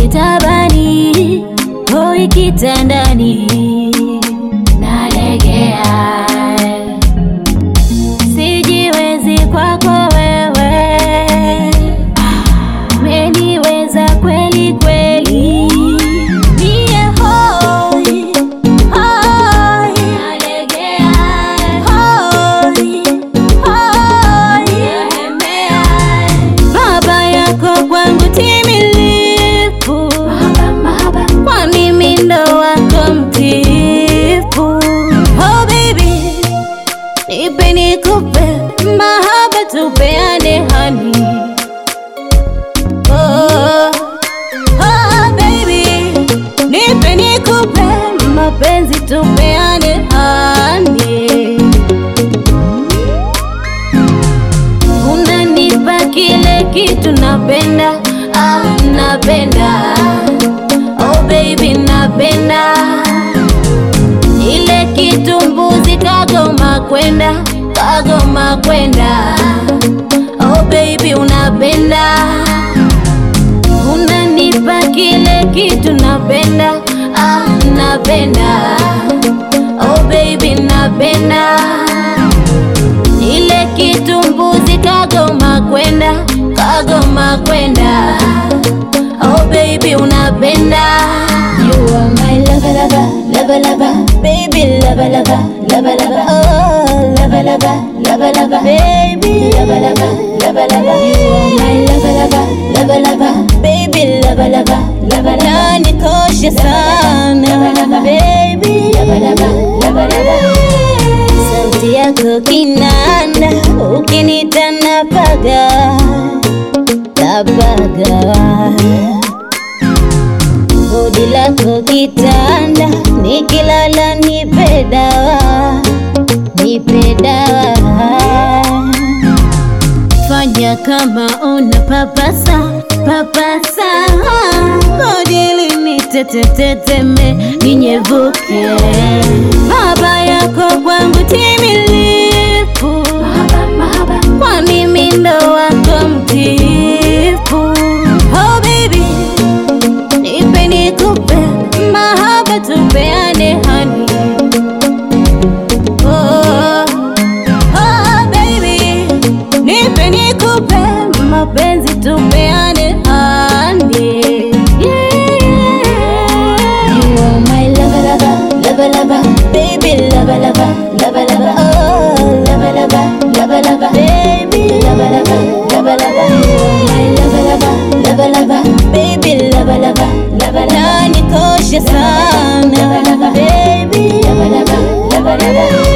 tabani, hoi kitandani, nalegea, sijiwezi kwako wewe, umeniweza kweli kweli, mie hoi, hoi, nalegea, hoi, hoi, nahemea, baba yako kwangu timilifu, kwani mimi ndo wako mtiifu. Oh baby, nipe nikupe, mahaba tupeane honey. Oh, oh baby, nipe nikupe, mapenzi tupeane honey. Unanipa kile kitu napenda, napenda. Oh baby napenda, ile kitu mbuzi kagoma kwenda, kagoma kwenda. Oh baby unapenda, unanipa kile kitu napenda, napenda. Oh baby napenda, ile kitu mbuzi kagoma kwenda, kagoma kwenda. Oh baby unapenda, you are my lover lover, lover lover, baby lover lover, lover lover, oh lover lover, lover lover, baby lover lover, lover lover, you are my lover lover, lover lover, baby lover lover, lover lover, nanikosha sana, baby lover lover, lover lover. Sauti yako kinanda, ukinita napaga, napaga. Bodi lako kitanda, nikilala nipe dawa, nipe dawa. Fanya kama una papasa, papasa. Bodi liniteteteteme, ninyevuke. Baba yako kwangu timilifu, kwani mimi ndo wako mtiifu. Oh baby, nipe nikupe, mahaba tupeane honey. Oh, oh baby, nipe nikupe, mapenzi tupeane honey. Yeah. You are my lover lover, lover lover, baby lover lover, lover lover, oh lover lover, lover lover, baby lover lover, lover lover. You are my lover lover, lover lover, baby lover lover, lover lover, nanikosha sana, baby lover lover, lover lover.